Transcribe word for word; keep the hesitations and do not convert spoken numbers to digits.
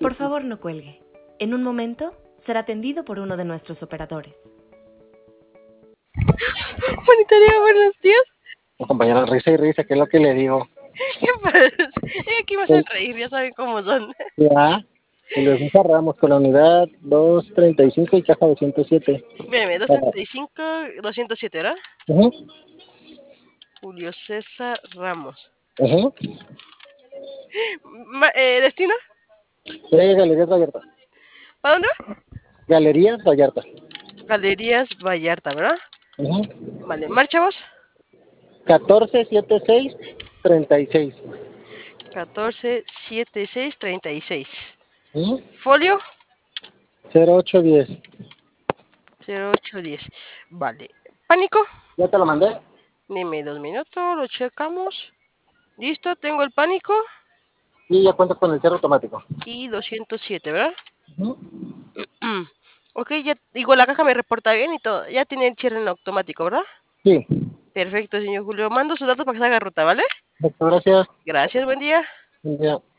Por favor, no cuelgue. En un momento será atendido por uno de nuestros operadores. Monitoría, buenos días. Compañera, risa y risa, ¿qué es lo que le digo? ¿Qué pasa? Eh, Aquí me hacen reír, ya saben cómo son. Ya, y los cerramos con la unidad doscientos treinta y cinco y caja doscientos siete. Mírame, doscientos treinta y cinco, doscientos siete, ¿verdad? Ajá, Julio César Ramos. ajá. Ma- eh, ¿Destino? Eh, Galerías Vallarta. ¿Para dónde? Galerías Vallarta. Galerías Vallarta, ¿verdad? Ajá. Vale, ¿marcha vos? catorce setenta y seis treinta y seis. catorce setenta y seis treinta y seis. Ajá. Folio cero ocho diez. cero ocho diez. Vale. ¿Pánico? ¿Ya te lo mandé? Dime dos minutos, lo checamos. Listo, tengo el pánico Y ya cuenta con el cierre automático. y doscientos siete, ¿verdad? Ajá. Ok, ya, igual la caja me reporta bien y todo. Ya tiene el cierre en automático, ¿verdad? Sí. Perfecto, señor Julio. Mando sus datos para que se haga ruta, ¿vale? Muchas gracias. Gracias, buen día. Ya.